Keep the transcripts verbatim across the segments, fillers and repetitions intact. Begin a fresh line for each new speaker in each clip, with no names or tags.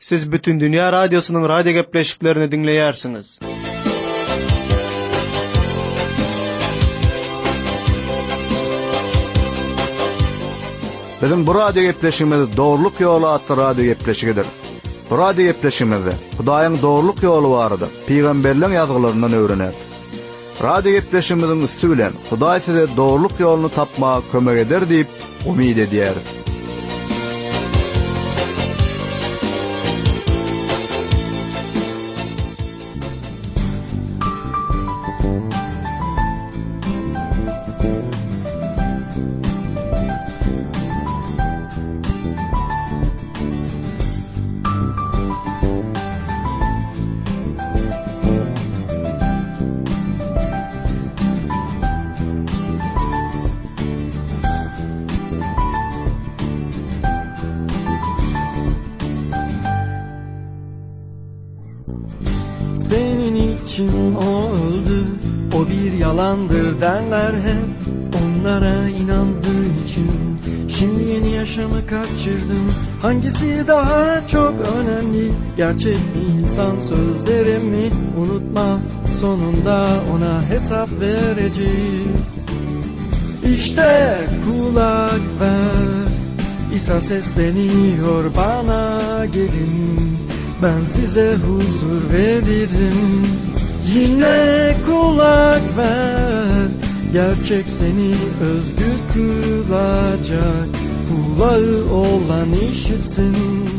Siz bütün dünya radyosunun radyo gepleşiklerini dinleyersiniz.
Bizim bu radyo gepleşigimiz Doğruluk Yolu adlı radyo gepleşigidir. Bu radyo gepleşigimizde Hudaýyň doğruluk ýoly barada peýgamberliň ýazgylарyndan öwrenýär. Radyo gepleşigimizin üstü bilen Hudaý size doğruluk ýoluny tapmaga kömek eder diýip umyt edýär.
Senin için o öldü, o bir yalandır derler hep. Onlara inandığın için şimdi yeni yaşamı kaçırdım. Hangisi daha çok önemli, gerçek mi insan sözleri mi? Unutma, sonunda ona hesap vereceğiz. İşte kulak ver, İsa sesleniyor bana, gelin. Ben size huzur veririm. Yine kulak ver, gerçek seni özgür kılacak. Kulağı olan işitsin.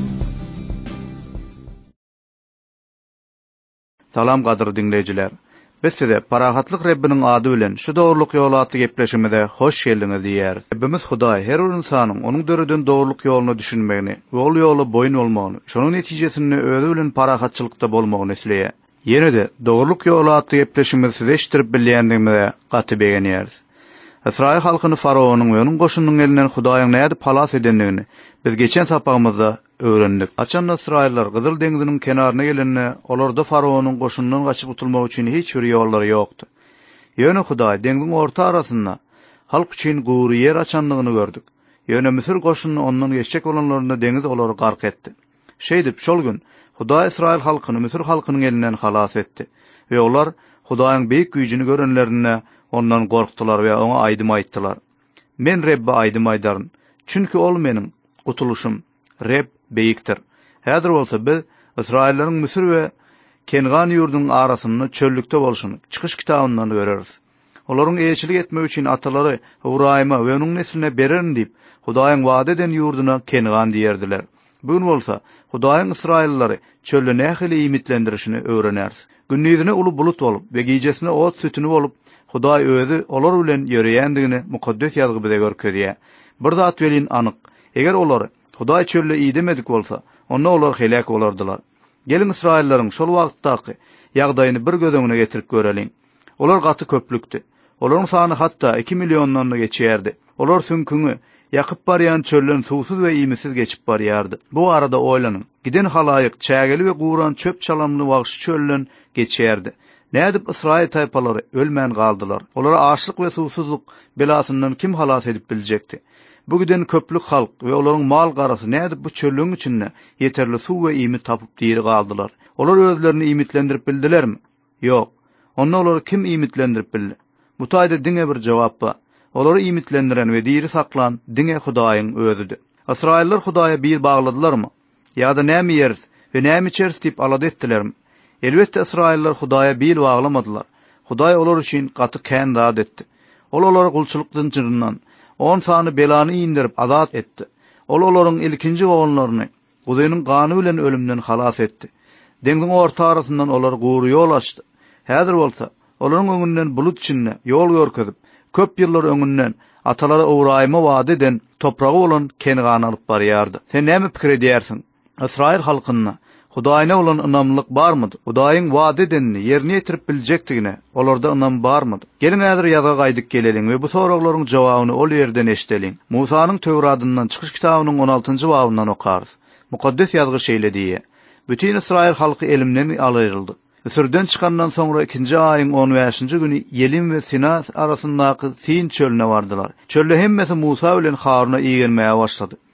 Salam gadry dinleyijiler. Biz size parahatlyk Rabbiniň ady bilen şu doğruluk ýoly atly gepleşigimize hoş geldiňiz diýär. Rabbimiz Hudaý her bir insanyň onuň döreden doğruluk ýoluny düşünmegini, ol ýoly boyun bolmagyny, şonuň netijesinde özü bilen parahatçylykda bolmagyny isleýär. Ýene de doğruluk ýoly atly gepleşigimizi size eşdirip bilýändigimize gaty begenýäris. Israil halkyny Faraonyň we onuň goşunynyň elinden Hudaýyň näde palas edenligini biz geçen sapagymyzda öwrendik. Açan Israillar Gyzyl deňiziniň kenaryna gelende olarda Faraonyň goşunundan gaçyp utulmak üçin hiç bir ýollary ýokdy. Ýöne Hudaý deňiziň orta arasynda halk üçin gury ýer açanlygyny gördük. Ýöne Misir goşunyny ondan geçjek bolanlarynda deňiz olary gark etdi. Şeýdip şol gün Hudaý Israil halkyny Misir halkynyň elinden halas etdi we olar Hudaýyň beýik güýjüni görenlerine ondan gorkdular we ona aýdym aýtdylar. Men Rebbe aýdym aýdaryn, çünki ol meniň gutuluşum. Reb beýikdir. Häzir bolsa biz Israillaryň Misir we Kengan ýurdunyň arasyny çöllükde bolşuny çykyş kitabyndan göreriz. Olaryň eýçilik etmek üçin atalary Ibrahima we onuň nesline bererin diýip Hudaýyň wada eden ýurduna Kengan diýerdiler. Bugün bolsa Hudaýyň Israillary çölle nähili imitlendirişini öwrenäris. Günnüzine ulu bulut bolup we gijesine ot sütünü bolup Hudaý özü olar bilen ýöreýändigini mukaddes ýazgy bize görkezýär. Bir zat welin anyk, eger olary Hudaý çölle iýdemedik bolsa, onda olar helak bolardylar. Gelin Israillaryň şol wagtdaky ýagdaýyny bir gözeňine getirip göreliň. Olar gaty köplükdi. Olaryň sany hatda iki millionndan geçýärdi. Olar sünküňi ýakyp barýan çöllen suwsuz we iýmisiz geçip barýardy. Bu arada oýlanyň, giden halaýyk çägeli we guran çöp çalamly wagşy çöllen geçýärdi. Nädip Israil taýpalary ölmän galdylar. Olara açlyk we suwsuzlyk belasyndan kim halas edip biljekdi? Bu giden köplük halk we olaryň mal garasy nädip bu çöllüň içinde yeterli suw we iýmit tapyp diýeri galdylar. Olar özlerini iýmitlendirip bildilermi? Ýok. Onda olar kim iýmitlendirip bildi? Bu taýda diňe bir jogap bar. Olary iýmitlendiren we diýeri saklan diňe Hudaýyň özüdi. Israillar Hudaýa bir bagladylarmy? Ýa-da näme ýeriz we näme içeriz diýip alad etdilermi? Elbetde Israillar Hudaýa bir baglamadylar. Hudaý olar üçin gaty kän dad etdi. Ol olary gulçylykdan jyryndan on sany belany indirip azat etdi. Ol olaryň ilkinji oğullaryny Hudaýyň gany bilen ölümden halas etdi. Deňiziň orta arasyndan olar gury ýol açdy. Häzir bolsa olaryň öňünden bulut içinde ýol görkezip, köp ýyllar öňünden atalary Ibrahima wada eden topragy bolan Kengan alyp barýardy. Sen näme pikir edýärsiň? Israil halkyna Hudaýyna olan ynamlyk barmydy? Hudaýyň wada edenini ýerine ýetirip biljekdigine olarda ynam barmydy? Gelin häzir ýaza gaýdyp geleliň we bu soraklaryň jogabyny ol ýerden eşdeliň. Musanyň Tewratyndan çykyş kitabynyň on altynjy babyndan okarys. Mukaddes ýazgy şeýle diýär. Bütün Israil halky elimden alyryldy. Misirden çıkandan sonra ikinci aýyň on beşinji güni Yelim we Sina arasyndaky Sin çölüne bardylar. Çölde hemmesi Musa bilen Haruna iýermäge başlady.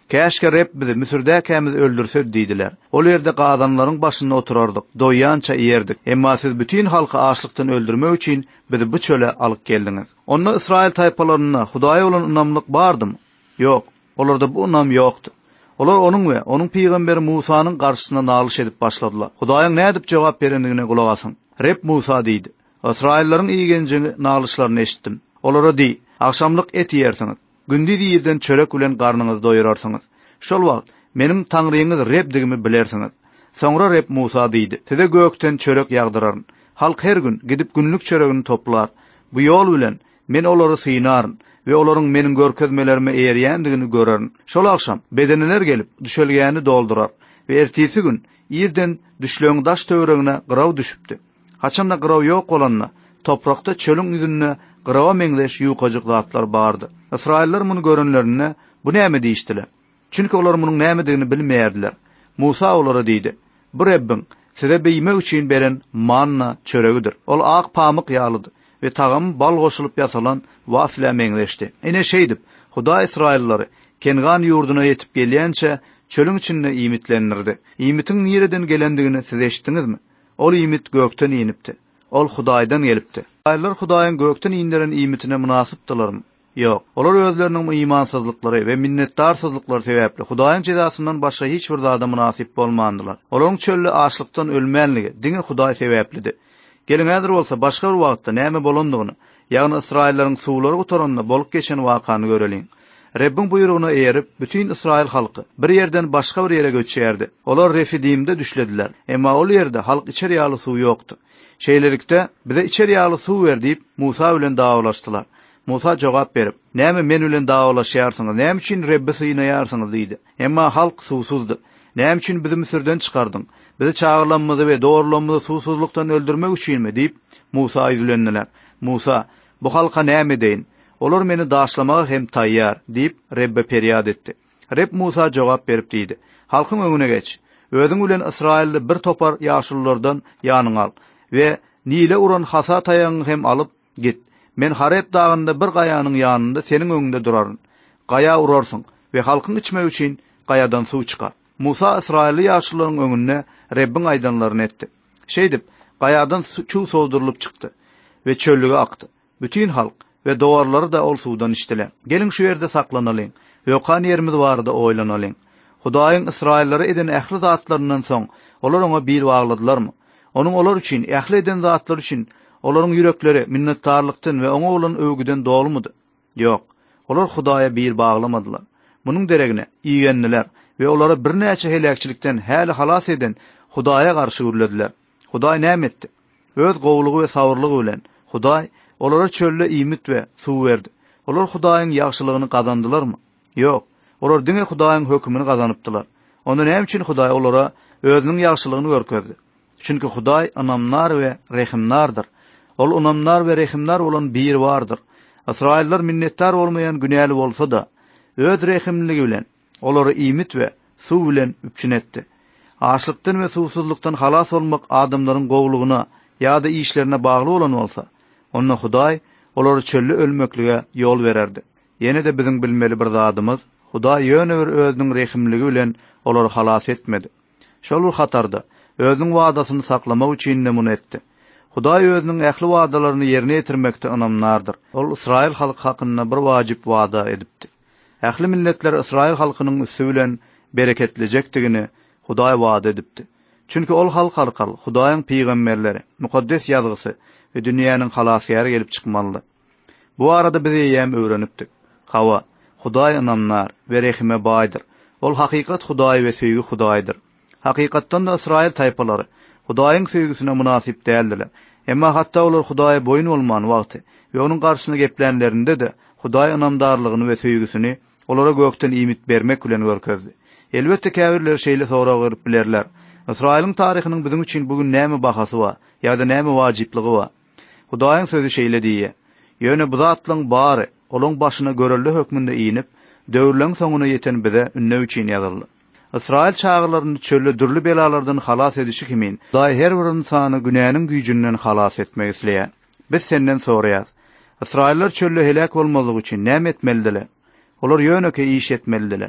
Käşke Reb bizi Misir'däkemiz öldürse diýdiler. Ol ýerde gadanlaryň başynda oturardyk, doýança ýerdik. Emma siz bütün halky açlykdan öldürmek üçin bizi bu çöle alyp geldiňiz. Onda Israil taýpalaryna Hudaý bolan unamlyk bardymy? Ýok, olarda bu unam ýokdy. Olar onun we onun peýgamberi Musanyň garşysyna nalyş edip başladylar. Hudaýyň nädip jogap berendigine gulak asyň. Reb Musa diýdi: "Israillerin iýgenjini nalyşlaryny eşitdim. Olara diý: Akşamlyk et ýersiňiz. Gündüz ýerden çörek bilen garnyňyzy doýurarsyňyz. Şol wagt menim Taňryňyz Reb digimi bilersiňiz." Soňra Reb Musa diýdi: "Size gökden çörek ýagdyraryn. Halk her gün gidip günlük çöregini toplar. Bu ýol bilen men olary syynaryn we olaryň meniň görkezmelerime eýerýändigini görerin. Şol akşam bedeniler gelip düşelgäni doldurar we ertesi gün ýerden düşleň daş töweregine gyraw düşüpdi. Haçanda gyraw ýok bolanyna toprakda çölüň ýüzüne gyrawa meňleş ýuqajyk zatlar bardy. Israiller muny görenlerine bu näme diýişdiler? Çünki olar munyň nämedigini bilmeýärdiler. Musa olara diýdi: "Bu Rebbin size beýmek üçin beren manna çöregidir. Ol ak pamyk ýalydy we tagam bal goşulyp ýasalan wafle meňleşdi." Ene şeýdip Hudaý Israillary Kengan ýurduna ýetip gelýänçe çölüň içinde iýmitlenirdi. Iýmitiň nereden gelendigini siz eşitdiňizmi? Ol iýmit gökten iýnipdi. Ol Hudaýdan gelipdi. Israiller Hudaýyň gökten iýindiren iýmitine munasypdylarmy? Ýok. Olar özleriniň iýmansyzlyklary we minnetdarsyzlyklary sebäpli Hudaýyň jezasyndan başga hiç bir zada munasyp bolmandylar. Olaryň çölli açlykdan ölmänligi diňe Hudaý sebäplidi. Gelin häzir bolsa başga bir wagtda näme bolandygyny, ýagny Israilleriň suwlary gutaranda bolup geçen wakany göreliň. Rebbin buyrugyna eýerip bütün Israil halky bir ýerden başga bir ýere göçýärdi. Olar Refidimde düşlediler. Emma ol ýerde halk içer ýaly suw ýokdy. Şeýlerikde bize içer ýaly suw ber diýip Musa bilen daglaşdylar. Musa jogap berip: "Näme men bilen daglaşýarsyňyz? Näme üçin Rebbi synaýarsyňyz?" diýdi. Emma halk suwsuzdy. "Näme üçin bizi Misirden çykardyň? Bizi çağırlanmady we doğrulanmady suwsuzlukdan öldürmek üçinmi?" diýip Musa ýülendiler. Musa: "Bu halka näme deýin? Olar meni daşlamaga hem taýýar" diýip Rebbe periýad etdi. Reb Musa jogap berip diýdi: "Halkyň öňüne geç. Özüň bilen Israilli bir topar ýaşullardan ýanyň al we Nile uran hasa taýagyny hem alyp git. Men Harep dağında bir gaýanyň ýanynda seniň öňünde duraryn. Gaýa urarsyň we halkyň içmek üçin gaýadan suw çykar." Musa Israilli ýaşullaryň öňüne Rebbin aýdanlaryny etdi. Şeýdip gaýadan suw sowdurylyp çykdy we çöllüge akdy. Bütün halk we dowarlary da ol suwdan içdiler. "Gelin şu ýerde saklanalyň. Ýokan ýerimiz barda oýlanalyň. Hudaýyň Israillere eden ähli zatlaryndan soň olar oňa bir wagladylarmy? Onuň olar üçin ähli eden zatlar üçin olaryň ýürekleri minnetdarlykdan we oňa bolan övgüden dolmady? Ýok. Olar Hudaýa bir baglamadylar. Munyň deregine iýgendiler we olary bir näçe helakçylikden häli halas eden Hudaýa garşy gürlediler. Hudaý näme etdi? Öz gowlugy we sabırlygy bilen Hudaý olara çölle iýmit we suw berdi. Olar Hudaýyň ýagşylygyny kazandylarmy? Ýok. Olar diňe Hudaýyň hökmüni kazanypdylar. Onda näme üçin Hudaý olara özüniň ýagşylygyny görkezdi? Çünki Hudaý anamlar we rehimnardyr. Ol unamlar we rehimnar bolan bir bardyr. Israiller minnetdar bolmayan günäli bolsa da öz rehimligi bilen olary iýmit we suw bilen üpçünetdi. Açlykdan we suwsuzlukdan halas bolmak adamlaryň gowlugyna ýa-da işlerine bagly bolan bolsa, onda Hudaý olary çölli ölmeklige ýol bererdi. Ýene de biziň bilmeli bir zadymyz, Hudaý ýöne bir özüniň rehimligi bilen olary halas etmedi. Şol bir hatarda özüniň wadasyny saklamak üçin näme etdi? Hudaý özüniň ähli wadalaryny ýerine ýetirmekde anamlardyr. Ol Israil halky hakynda bir wajyp wada edipdi. Ähli milletler Israil halkynyň üstü bilen bereketlijekdigini Hudaý wada edipdi. Çünki ol halk arkaly Hudaýyň peýgamberleri, mukaddes ýazgysy we dünýäniň halasyary gelip çykmaly. Bu arada biz ýem öwrenipdik. Hawa, Hudaý anamlar we rehime baýdyr. Ol hakykat Hudaý we söýgü Hudaýdyr. Hakykatdan da Israil taýpalary Hudaýyň söýgüsine munasip däldiler. Emma hatda olar Hudaýa boyun bolman wagty we onuň garşysyna geplenlerinde de Hudaý anamdarlygyny we söýgüsini olara gökden iýmit bermek bilen görkezdi. Elbetde käbirler şeýle sorak görüp bilerler. Israiliň taryhynyň biziň üçin bugün näme bahasy bar, ýa-da näme wajyplygy bar? Hudaýyň sözü şeýle diýýär: "Ýöne bu zatlyň bary olaň başyna görelli hökmünde iýinip, döwürleň soňuna ýeten bize ünne üçin ýazyldy." Israil çağlarını çölle dürlü belalardan halas edişi kimin, Hudaý her bir insany günäniň güýjünden halas etmek isleýär. Biz senden soraýas. Israiller çölle helak bolmalyk üçin näme etmelidiler? Olar ýöneke iş etmelidiler.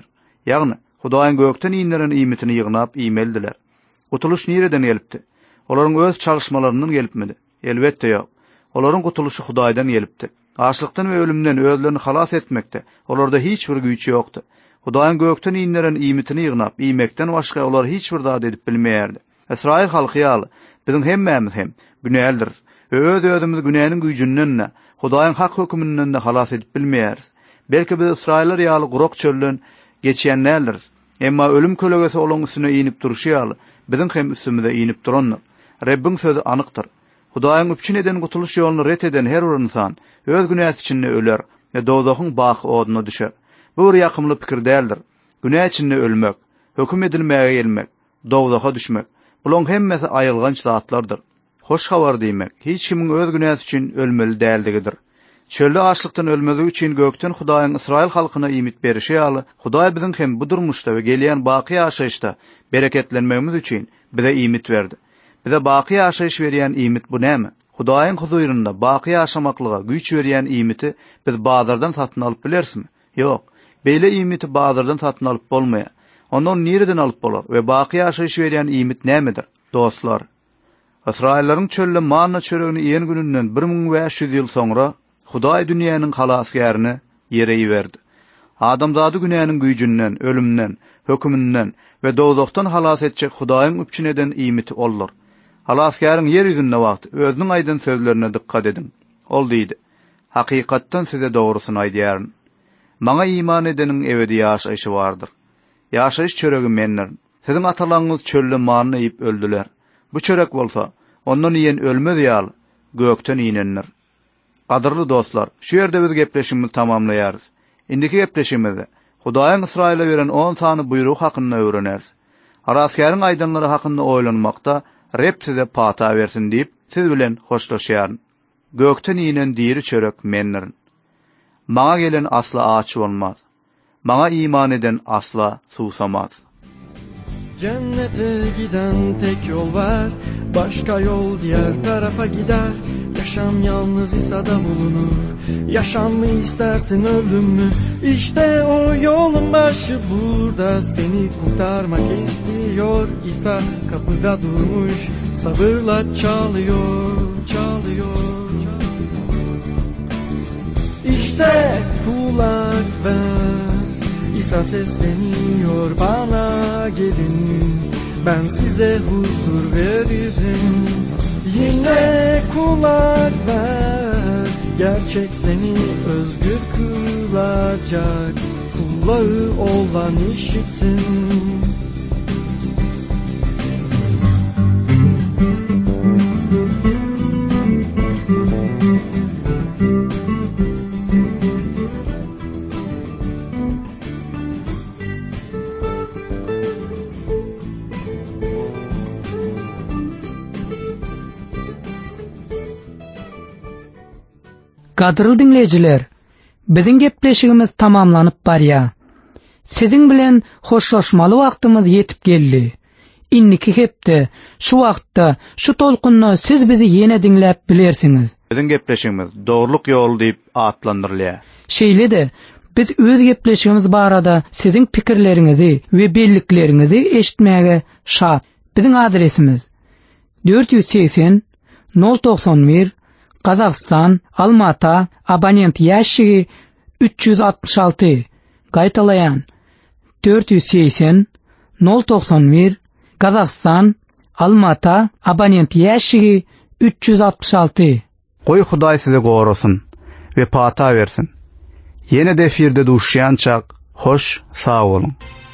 Ýagny Hudaýyň gökden iýinlerin iýmitini ýygnap iýmeldiler. Gutuluş nireden gelipdi? Olaryň öz çalışmalaryndan gelipmidi? Elbetde ýok. Olaryň gutuluşy Hudaýdan gelipdi. Açlykdan we ölümden özlerini halas etmekde olarda hiç bir güýç ýokdy. Hudaýyň gökden iýinlerin iýmitini ýygnap iýmekden başga olar hiç bir zat edip bilmeýärdi. Israil halky ýaly biziň hemmämiz hem günälidir. Öz özümizi günäniň güýjünden, Hudaýyň hak hökmünden de halas edip bilmeýäris. Belki biz Israiller ýaly gurok çölden geçýänlerdir. Emma ölüm kölegesi olan üstüne iýnip duruşy ýaly biziň hem üstümizde iýnip duranlar. Rabbiň sözü anykdyr. Hudaýyň üpçün eden gutuluş ýoluny ret eden her bir insan öz günäsi içinde öler we dozakyň baky oduna düşer. Bu bir ýakymly pikir däldir. Günä içinde ölmek, höküm edilmäge gelmek, dozaka düşmek. Bulan hemmesi aýylganç zatlardyr. Hoş habar diýmek, hiç kimiň öz günäsi üçin ölmeli däldigidir. Çölde açlykdan ölmegi üçin gökten Hudaýyň Israil halkyna iýmit berişi ýaly Hudaý biziň hem bu durmuşda we gelýän baky ýaşaýyşda bereketlenmegimiz üçin bize iýmit berdi. Bize baky ýaşaýyş berýän iýmit bu näme? Hudaýyň huzurynda baky ýaşamaklyga güýç berýän iýmiti biz bazardan satyn alyp bilersimi? Ýok. Beýle iýmiti bazardan satyn alyp bolmaýar. Ondan nireden alyp bolar we baky ýaşaýyş berýän iýmit nämedir? Dostlar, Israillaryň çölde manna çöregini iýen gününden bir ming beş ýüz ýyl soňra Hudaý dünýäniň halasgaryny ýere ýiberdi. Adamzady günäniň güýjünden, ölümden, hökmünden we dozakdan halas etjek Hudaýyň üpçün eden iýmiti bollar. Halasgaryň ýer ýüzünde wagt özüniň aýdyn sözlerine dikkat edin. Ol diýdi: Hakykatdan size dogrusyny aýdýaryn. Maňa iman edeniň ebedi ýaşaýşy bardyr. Ýaşaýyş çöregi menler. Siziň atalaryňyz çölde manna ýyp öldüler. Bu çörek bolsa, ondan iýen ölmez ýaly, gökten iýnenler. Qadırlı dostlar, şu ýerde biz gepleşigimizi tamamlaýarys. Indiki gepleşigimizde Hudaýyň Israila beren on sany buyruk hakynda öwrenäris. Haraskaryň aýdanlary hakynda oýlanmakda Rep size pata bersin diýip siz bilen hoşlaşýaryn. Gökten iýnen diri çörek menlerin. Maňa gelen asla aç bolmaz. Maňa iman eden asla susamaz.
Cennete giden tek yol var, başka yol diğer tarafa gider. Yaşam yalnız İsa'da bulunur, yaşam mı istersin ölüm mü? İşte o yolun başı burada, seni kurtarmak istiyor. İsa kapıda durmuş, sabırla çalıyor, çalıyor. İşte kulak ver, İsa sesleniyor, bana gelin, ben size huzur veririm. Yine kulak ver, gerçek seni özgür kılacak, kulağı olan işitsin.
Gadyrly dinleyijiler, biziň gepleşigimiz tamamlanyp barýar. Siziň bilen hoşlaşmaly wagtymyz ýetip geldi. Inniki hepde, şu wagtda, şu tolkunna siz bizi ýene dinläp bilersiňiz.
Biziň gepleşigimiz dogruluk ýoly diýip atlandyrylýar.
Şeýle-de biz öz gepleşigimiz barada siziň pikirleriňizi we belliklerinizi eşitmäge şat. Biziň adresimiz dört yüz seksen nol doksan bir Kazakistan, Almata, abonent ýaşygy üç yüz altmış alty. Gaýtalaýan dört yüz seksen nol doksan bir Kazakistan, Almata, abonent ýaşygy üç yüz altmış alty.
Goý Hudaý size gorasun we pata bersin. Ýene de efirde duşýançak, hoş, sag bolun.